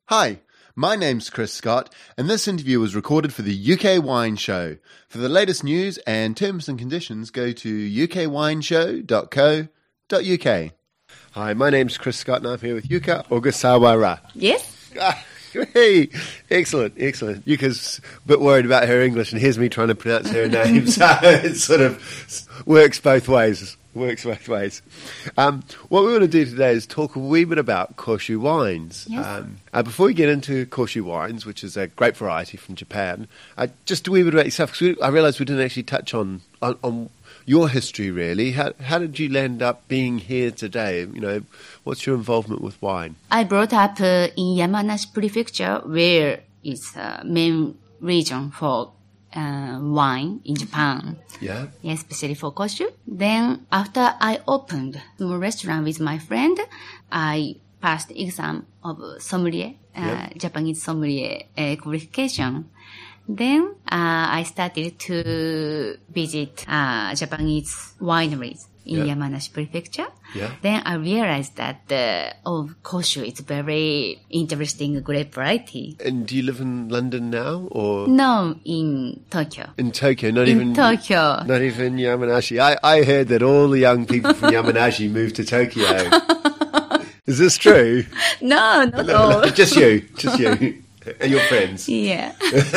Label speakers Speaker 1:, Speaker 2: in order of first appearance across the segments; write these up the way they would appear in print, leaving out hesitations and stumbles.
Speaker 1: Hi, my name's Chris Scott, and this interview was recorded for the UK Wine Show. For the latest news and terms and conditions, go to ukwineshow.co.uk. Hi, my name's Chris Scott, and I'm here with Yuka Ogasawara.
Speaker 2: Yes.
Speaker 1: Hey, excellent. Yuka's a bit worried about her English, and here's me trying to pronounce her name, so it sort of works both ways. What we want to do today is talk a wee bit about Koshu wines.
Speaker 2: Yes.
Speaker 1: Before we get into Koshu wines, which is a grape variety from Japan, just a wee bit about yourself, because I realised we didn't actually touch on your history, really. How did you end up being here today? You know, what's your involvement with wine?
Speaker 2: I brought up in Yamanashi Prefecture, where it's the main region for wine in Japan.
Speaker 1: Yeah.
Speaker 2: Yes, especially for Koshu. Then after I opened a small restaurant with my friend, I passed the exam of sommelier, Japanese sommelier qualification. Then I started to visit Japanese wineries in Yamanashi Prefecture.
Speaker 1: Yeah.
Speaker 2: Then I realized that Koshu is very interesting grape variety.
Speaker 1: And do you live in London now, or
Speaker 2: No, in Tokyo.
Speaker 1: in Tokyo? Not
Speaker 2: In
Speaker 1: even
Speaker 2: Tokyo.
Speaker 1: Not even Yamanashi. I heard that all the young people from Yamanashi moved to Tokyo. Is this true?
Speaker 2: No, not all.
Speaker 1: Just you. And your friends.
Speaker 2: Yeah.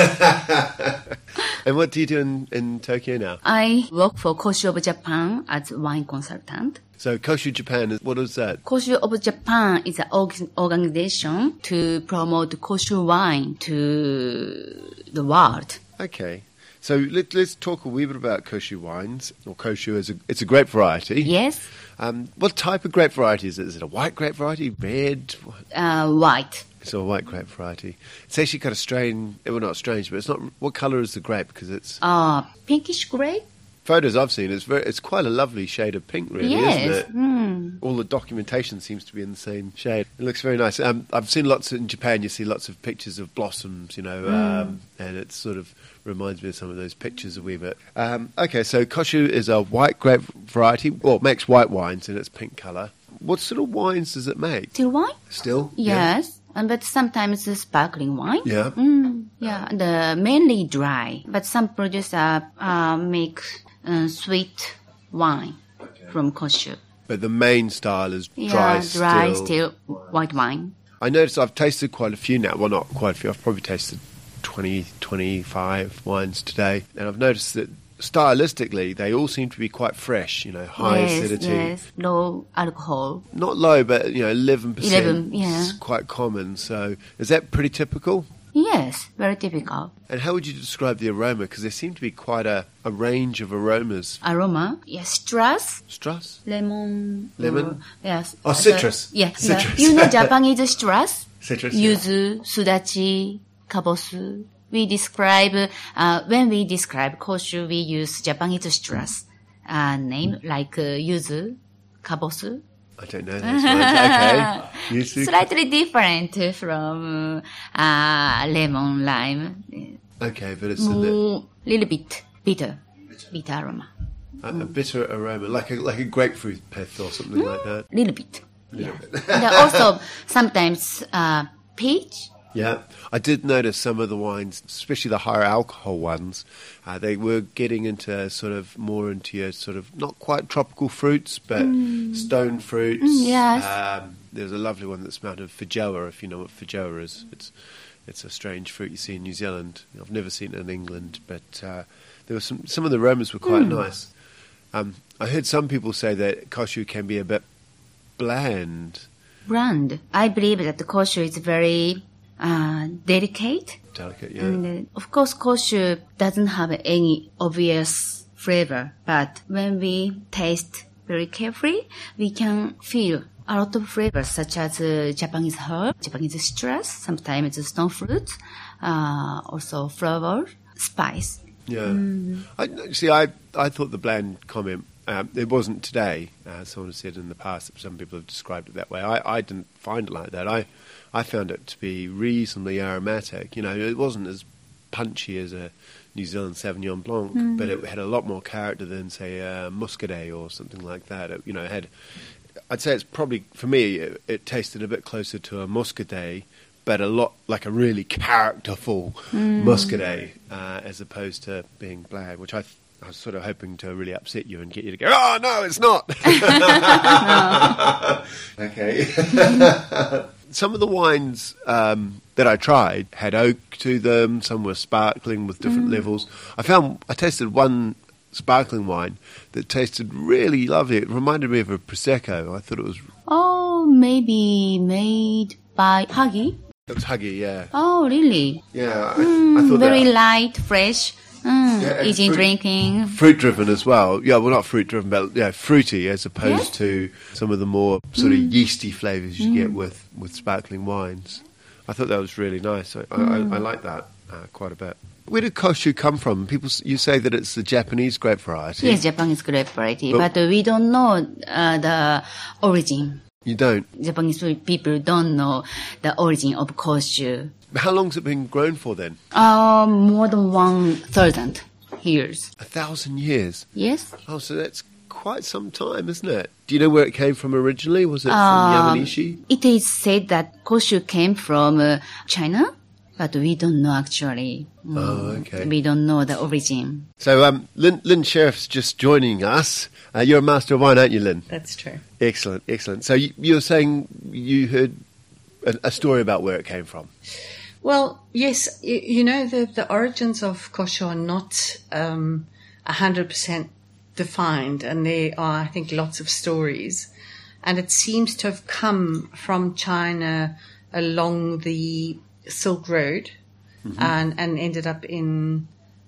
Speaker 1: And what do you do in Tokyo now?
Speaker 2: I work for Koshu of Japan as wine consultant.
Speaker 1: So Koshu Japan, what is that?
Speaker 2: Koshu of Japan is an organization to promote Koshu wine to the world.
Speaker 1: Okay. So let's talk a wee bit about Koshu wines, or Koshu it's a grape variety.
Speaker 2: Yes,
Speaker 1: What type of grape variety is it? Is it a white grape variety, red?
Speaker 2: white.
Speaker 1: It's a white grape variety. It's actually got a strain, well, not strange, but it's not. What colour is the grape? Because it's
Speaker 2: Pinkish gray.
Speaker 1: photos I've seen. It's quite a lovely shade of pink, really,
Speaker 2: Yes.
Speaker 1: isn't it?
Speaker 2: Mm.
Speaker 1: All the documentation seems to be in the same shade. It looks very nice. I've seen lots in Japan. You see lots of pictures of blossoms, and it sort of reminds me of some of those pictures a wee bit. Okay, so Koshu is a white grape variety, or makes white wines in its pink colour. What sort of wines does it make?
Speaker 2: Still wine?
Speaker 1: Still?
Speaker 2: Yes, but sometimes sparkling wine.
Speaker 1: Yeah.
Speaker 2: Yeah, mainly dry, but some producers make sweet wine from Koshu.
Speaker 1: But the main style is dry,
Speaker 2: dry still white wine.
Speaker 1: I noticed I've tasted quite a few now. Well, not quite a few. I've probably tasted 20, 25 wines today. And I've noticed that stylistically, they all seem to be quite fresh, high acidity.
Speaker 2: Yes, low alcohol.
Speaker 1: Not low, but, 11%.
Speaker 2: 11, yeah.
Speaker 1: Is quite common. So is that pretty typical?
Speaker 2: Yes, very typical.
Speaker 1: And how would you describe the aroma? Because there seem to be quite a range of aromas.
Speaker 2: Aroma, yes, citrus,
Speaker 1: Strass?
Speaker 2: lemon. Yes.
Speaker 1: Oh, citrus.
Speaker 2: Yes.
Speaker 1: Citrus.
Speaker 2: You know Japanese citrus?
Speaker 1: Citrus,
Speaker 2: Yuzu, sudachi, kabosu. We describe, when we describe Koshu, we use Japanese citrus name like yuzu, kabosu.
Speaker 1: I don't know those ones. Okay. Yuzu.
Speaker 2: Slightly different from lemon, lime.
Speaker 1: Okay, but it's
Speaker 2: Little bit bitter aroma.
Speaker 1: a bitter aroma, like a grapefruit pith or something like that.
Speaker 2: Little bit. And also sometimes peach.
Speaker 1: Yeah, I did notice some of the wines, especially the higher alcohol ones, they were getting into more into your sort of not quite tropical fruits, but stone fruits.
Speaker 2: Yes.
Speaker 1: There's a lovely one that smelled of feijoa, if you know what feijoa is. It's a strange fruit you see in New Zealand. I've never seen it in England, but there were some of the aromas were quite nice. I heard some people say that Koshu can be a bit bland.
Speaker 2: I believe that the Koshu is very delicate.
Speaker 1: Delicate, yeah.
Speaker 2: And of course, Koshu doesn't have any obvious flavor, but when we taste very carefully, we can feel a lot of flavors such as Japanese herb, Japanese citrus, sometimes stone fruit, also flower, spice.
Speaker 1: Yeah. I thought the bland comment, it wasn't today. Someone has said in the past that some people have described it that way. I didn't find it like that. I found it to be reasonably aromatic. It wasn't as punchy as a New Zealand Sauvignon Blanc, but it had a lot more character than, say, a Muscadet or something like that. It had. I'd say it's probably, for me, it tasted a bit closer to a Muscadet, but a lot like a really characterful Muscadet, as opposed to being bland, which I was sort of hoping to really upset you and get you to go, oh, no, it's not. Okay. Some of the wines that I tried had oak to them. Some were sparkling with different levels. I tasted one sparkling wine that tasted really lovely. It reminded me of a Prosecco. I thought it was...
Speaker 2: Oh, maybe made by Huggy?
Speaker 1: It was Huggy, yeah.
Speaker 2: Oh, really?
Speaker 1: Yeah, I thought
Speaker 2: very
Speaker 1: that...
Speaker 2: light, fresh, easy drinking.
Speaker 1: Fruit-driven as well. Yeah, well, not fruit-driven, but fruity as opposed to some of the more sort of yeasty flavours you get with sparkling wines. I thought that was really nice. I like that quite a bit. Where did Koshu come from? You say that it's the Japanese grape variety.
Speaker 2: Yes, Japanese grape variety, but we don't know the origin.
Speaker 1: You don't?
Speaker 2: Japanese people don't know the origin of Koshu.
Speaker 1: How long's it been grown for then?
Speaker 2: More than 1,000 years.
Speaker 1: 1,000 years?
Speaker 2: Yes.
Speaker 1: Oh, so that's quite some time, isn't it? Do you know where it came from originally? Was it from Yamanishi?
Speaker 2: It is said that Koshu came from China, but we don't know actually.
Speaker 1: Oh, okay.
Speaker 2: We don't know the origin.
Speaker 1: So Lynn Sheriff's just joining us. You're a master of wine, aren't you, Lynn?
Speaker 3: That's true.
Speaker 1: Excellent, excellent. So you were saying you heard a story about where it came from.
Speaker 3: Well, yes, you know, the origins of Koshu are not 100% defined, and there are, I think, lots of stories. And it seems to have come from China along the Silk Road and ended up in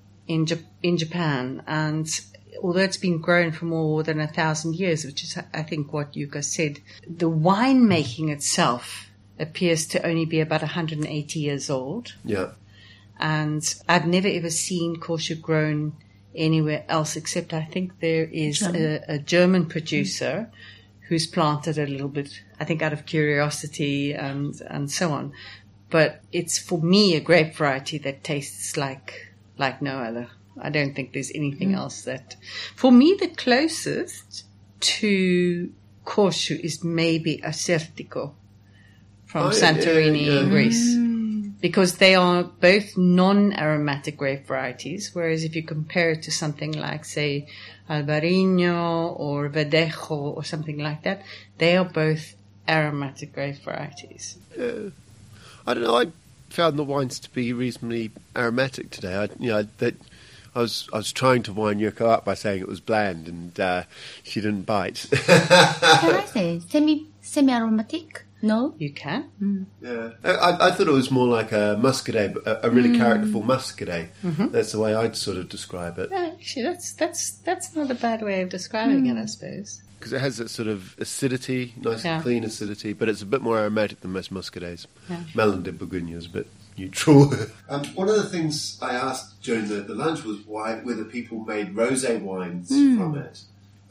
Speaker 3: Japan. And although it's been grown for more than 1,000 years, which is, I think, what Yuka said, the winemaking itself appears to only be about 180 years old.
Speaker 1: Yeah.
Speaker 3: And I've never ever seen Koshu grown anywhere else, except I think there is a German producer who's planted a little bit, I think out of curiosity and so on. But it's, for me, a grape variety that tastes like no other. I don't think there's anything else that... For me, the closest to Koshu is maybe Asertico from Santorini, Greece. Because they are both non-aromatic grape varieties, whereas if you compare it to something like, say, Albarino or Verdejo or something like that, they are both aromatic grape varieties.
Speaker 1: I don't know. I found the wines to be reasonably aromatic today. I was trying to wind Yuko up by saying it was bland, and she didn't bite.
Speaker 2: Can I say semi-aromatic? No?
Speaker 3: You can.
Speaker 1: Yeah, I thought it was more like a Muscadet, a really characterful Muscadet. That's the way I'd sort of describe it.
Speaker 3: Yeah, actually, that's not a bad way of describing it, I suppose.
Speaker 1: Because it has that sort of acidity, nice and clean acidity, but it's a bit more aromatic than most Muscadets. Yeah. Melon de Bourgogne is a bit neutral. One of the things I asked during the lunch was whether people made rosé wines from it.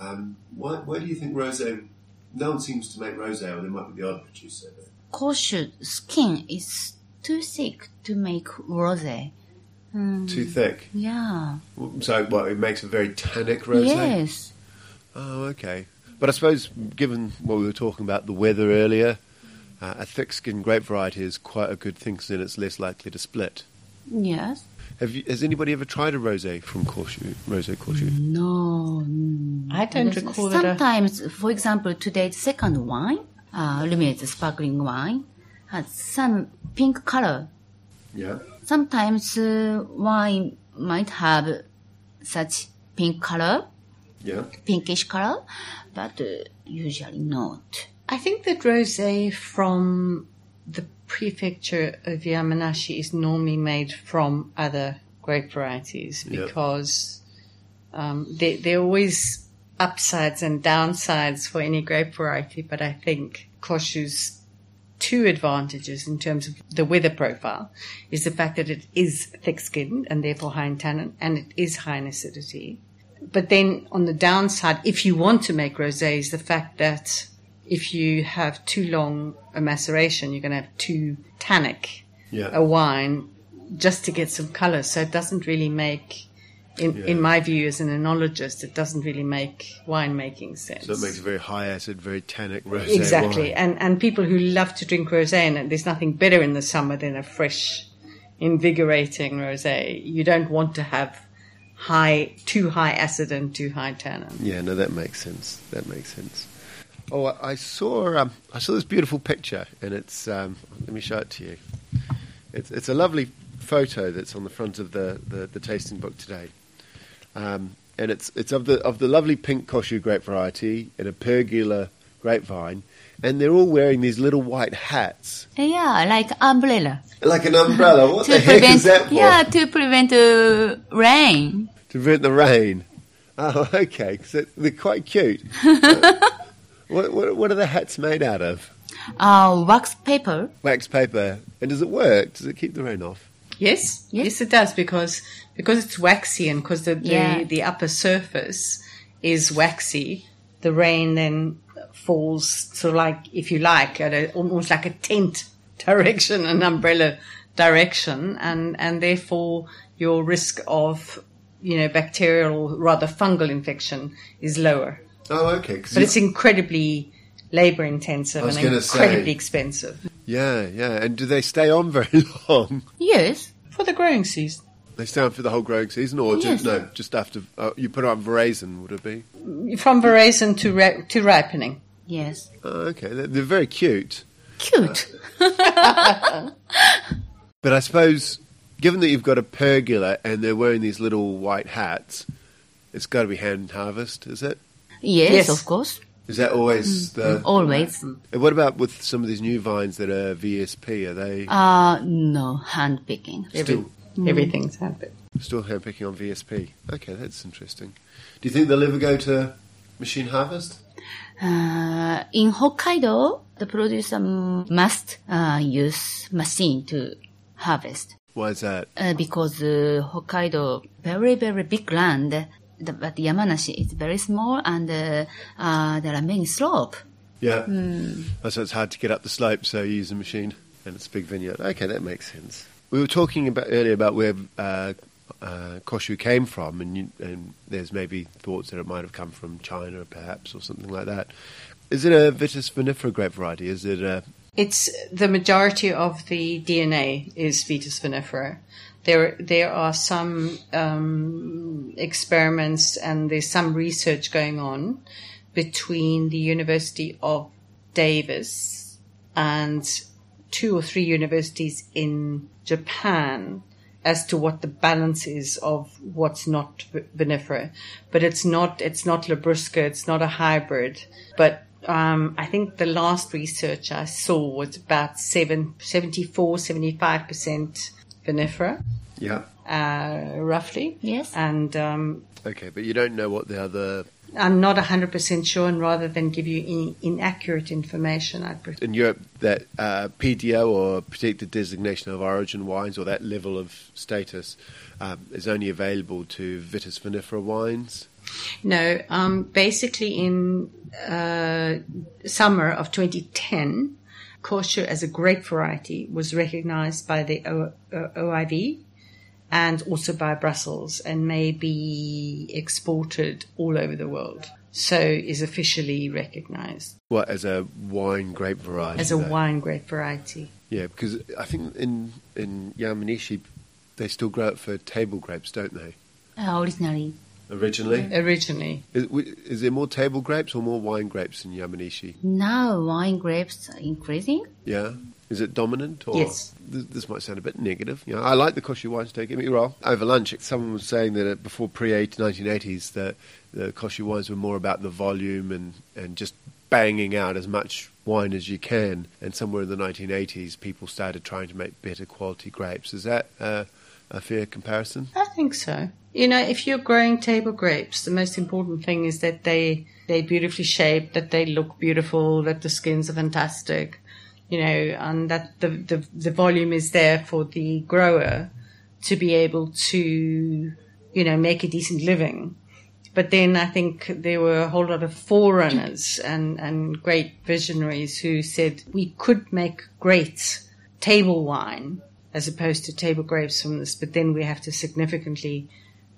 Speaker 1: Why do you think rosé... No one seems to make rosé, or there might be the odd producer.
Speaker 2: Koshu skin is too thick to make rosé.
Speaker 1: Too thick?
Speaker 2: Yeah.
Speaker 1: So, it makes a very tannic rosé?
Speaker 2: Yes.
Speaker 1: Oh, okay. But I suppose, given what we were talking about, the weather earlier, a thick-skinned grape variety is quite a good thing, because then it's less likely to split.
Speaker 2: Yes.
Speaker 1: Has anybody ever tried a rosé from Koshu? Rosé Koshu?
Speaker 2: No.
Speaker 3: I don't recall that.
Speaker 2: Sometimes, for example, today's second wine, Lumière's sparkling wine, has some pink color.
Speaker 1: Yeah.
Speaker 2: Sometimes wine might have such pink color.
Speaker 1: Yeah.
Speaker 2: Pinkish color, but usually not.
Speaker 3: I think that rosé from the prefecture of Yamanashi is normally made from other grape varieties because there are always upsides and downsides for any grape variety, but I think Koshu's two advantages in terms of the weather profile is the fact that it is thick-skinned and therefore high in tannin, and it is high in acidity. But then on the downside, if you want to make rosés, the fact that if you have too long a maceration, you're going to have too tannic a wine just to get some color. So it doesn't really make In my view, as an enologist, it doesn't really make winemaking sense.
Speaker 1: So it makes a very high acid, very tannic rosé
Speaker 3: Exactly.
Speaker 1: wine.
Speaker 3: And people who love to drink rosé, and there's nothing better in the summer than a fresh, invigorating rosé. You don't want to have too high acid and too high tannin.
Speaker 1: Yeah, no, that makes sense. Oh, I saw this beautiful picture, and it's let me show it to you. It's a lovely photo that's on the front of the tasting book today, and it's of the lovely pink Koshu grape variety in a pergola grapevine, and they're all wearing these little white hats.
Speaker 2: Yeah, like umbrella.
Speaker 1: Like an umbrella. What the heck is that for?
Speaker 2: Yeah, to prevent rain.
Speaker 1: To prevent the rain. Oh, okay. 'Cause they're quite cute. What are the hats made out of?
Speaker 2: Wax paper.
Speaker 1: Wax paper. And does it work? Does it keep the rain off?
Speaker 3: Yes, it does, because it's waxy and because the upper surface is waxy, the rain then falls sort of like, if you like, at almost like a tent direction, an umbrella direction, and therefore your risk of bacterial or rather fungal infection is lower.
Speaker 1: Oh, okay.
Speaker 3: But it's incredibly labour intensive and incredibly expensive.
Speaker 1: Yeah. And do they stay on very long?
Speaker 2: Yes.
Speaker 3: For the growing season.
Speaker 1: They stay on for the whole growing season, or
Speaker 2: Yes.
Speaker 1: just after you put it on veraison? Would it be?
Speaker 3: From veraison to ripening.
Speaker 2: Yes.
Speaker 1: Oh, okay. They're very cute.
Speaker 2: Cute.
Speaker 1: But I suppose, given that you've got a pergola and they're wearing these little white hats, it's got to be hand harvest, is it?
Speaker 2: Yes, of course.
Speaker 1: Is that always the...
Speaker 2: Always.
Speaker 1: And what about with some of these new vines that are VSP? Are they
Speaker 2: No, hand picking.
Speaker 3: Everything's handpicked.
Speaker 1: still hand picking on VSP? Okay, that's interesting. Do you think they'll ever go to machine harvest?
Speaker 2: In Hokkaido, the producer must use machine to harvest.
Speaker 1: Why is that?
Speaker 2: Because Hokkaido, very, very big land, but Yamanashi is very small, and there are many slope.
Speaker 1: Yeah. So it's hard to get up the slope, so you use a machine, and it's a big vineyard. Okay, that makes sense. We were talking earlier about where Koshu came from, and there's maybe thoughts that it might have come from China, perhaps, or something like that. Is it a Vitis vinifera grape variety? Is it a...
Speaker 3: It's the majority of the DNA is Vitis vinifera. There are some experiments and there's some research going on between the University of Davis and 2 or 3 universities in Japan as to what the balance is of what's not vinifera. But it's not Labrusca, it's not a hybrid. But I think the last research I saw was about 74-75% vinifera.
Speaker 1: Yeah.
Speaker 3: Roughly.
Speaker 2: Yes.
Speaker 3: And
Speaker 1: Okay, but you don't know what the other...
Speaker 3: I'm not 100% sure, and rather than give you inaccurate information, I'd prefer...
Speaker 1: In Europe, that PDO, or Protected Designation of Origin wines, or that level of status, is only available to Vitis vinifera wines?
Speaker 3: No, basically in summer of 2010, Kosher as a grape variety was recognized by the OIV and also by Brussels, and may be exported all over the world. So is officially recognized.
Speaker 1: What, as a wine grape variety?
Speaker 3: As a wine grape variety.
Speaker 1: Yeah, because I think in Yamanashi, they still grow it for table grapes, don't they?
Speaker 2: Originally.
Speaker 3: Originally.
Speaker 1: Is there more table grapes or more wine grapes in Yamanashi?
Speaker 2: Now wine grapes are increasing.
Speaker 1: Yeah. Is it dominant? Or
Speaker 3: Yes.
Speaker 1: This might sound a bit negative. You know, I like the Koshu wines, don't get me wrong. Over lunch, someone was saying that before pre-1980s, the Koshu wines were more about the volume and just banging out as much wine as you can. And somewhere in the 1980s, people started trying to make better quality grapes. Is that a fair comparison?
Speaker 3: I think so. You know, if you're growing table grapes, the most important thing is that they're beautifully shaped, that they look beautiful, that the skins are fantastic, you know, and that the volume is there for the grower to be able to, you know, make a decent living. But then I think there were a whole lot of forerunners and great visionaries who said we could make great table wine as opposed to table grapes from this, but then we have to significantly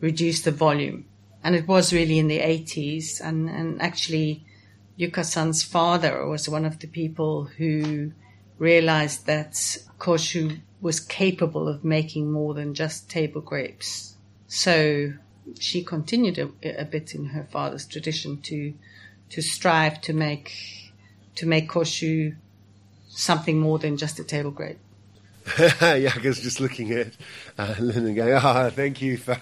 Speaker 3: reduce the volume. And it was really in the 80s. And actually, Yuka-san's father was one of the people who realized that Koshu was capable of making more than just table grapes. So she continued a bit in her father's tradition to strive to make Koshu something more than just a table grape.
Speaker 1: Yaka's just looking at Lynn and going, thank you for...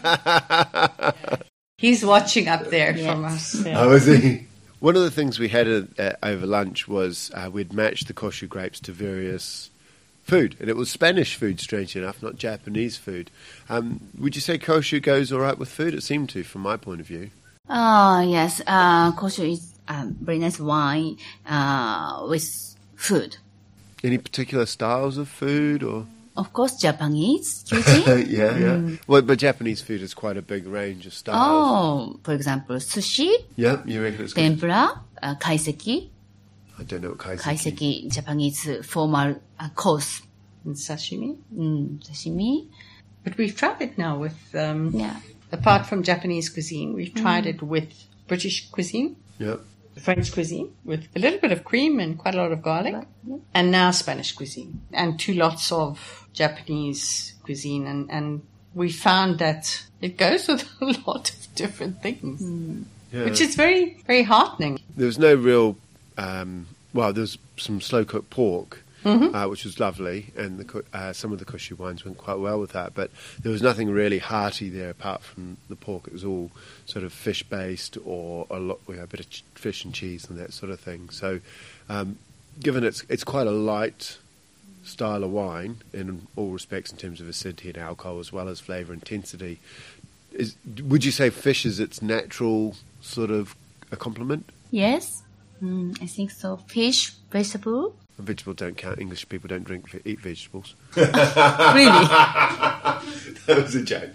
Speaker 3: He's watching up there from us. Yeah.
Speaker 1: Oh, is he? One of the things we had over lunch was we'd matched the Koshu grapes to various food, and it was Spanish food, strangely enough, not Japanese food. Would you say Koshu goes all right with food? It seemed to, from my point of view.
Speaker 2: Yes. Koshu is very nice wine with food.
Speaker 1: Any particular styles of food, or?
Speaker 2: Of course, Japanese cuisine.
Speaker 1: Yeah. Well, but Japanese food is quite a big range of styles.
Speaker 2: Oh, for example, sushi.
Speaker 1: Yeah, you reckon it's good?
Speaker 2: Tempura, kaiseki.
Speaker 1: I don't know what kaiseki.
Speaker 2: Kaiseki, Japanese formal course.
Speaker 3: And sashimi.
Speaker 2: Sashimi.
Speaker 3: But we've tried it now with, apart from Japanese cuisine, we've tried it with British cuisine.
Speaker 1: Yep.
Speaker 3: French cuisine with a little bit of cream and quite a lot of garlic. And now Spanish cuisine. And 2 lots of Japanese cuisine. And we found that it goes with a lot of different things. Which is very, very heartening.
Speaker 1: There was no real... there was some slow-cooked pork, which was lovely, and some of the Koshu wines went quite well with that, but there was nothing really hearty there apart from the pork. It was all sort of fish-based or a bit of fish and cheese and that sort of thing. So given it's quite a light style of wine in all respects in terms of acidity and alcohol as well as flavour intensity, would you say fish is its natural sort of a complement?
Speaker 2: Yes. I think so. Fish, vegetable.
Speaker 1: Vegetables don't count. English people don't eat vegetables.
Speaker 2: Really?
Speaker 1: That was a joke.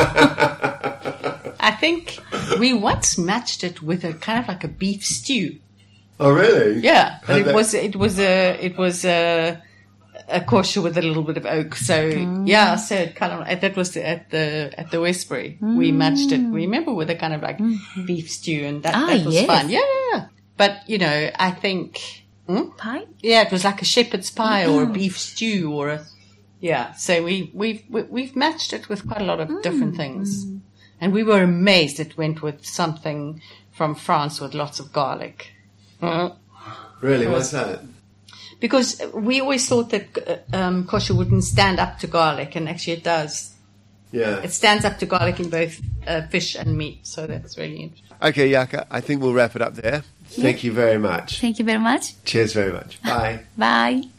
Speaker 3: I think we once matched it with a kind of like a beef stew.
Speaker 1: Oh, really?
Speaker 3: Yeah, but it was a Koshu with a little bit of oak. So so it kind of that was at the Westbury. We matched it. Remember with a kind of like beef stew, and that was fun. Yeah. But I think
Speaker 2: pie.
Speaker 3: Yeah, it was like a shepherd's pie or a beef stew or a So we've matched it with quite a lot of different things, and we were amazed it went with something from France with lots of garlic.
Speaker 1: Really? What's that?
Speaker 3: Because we always thought that Koshu wouldn't stand up to garlic, and actually it does.
Speaker 1: Yeah.
Speaker 3: It stands up to garlic in both fish and meat, so that's really interesting.
Speaker 1: Okay, Yaka, I think we'll wrap it up there. Thank you very much.
Speaker 2: Thank you very much.
Speaker 1: Cheers very much. Bye.
Speaker 2: Bye.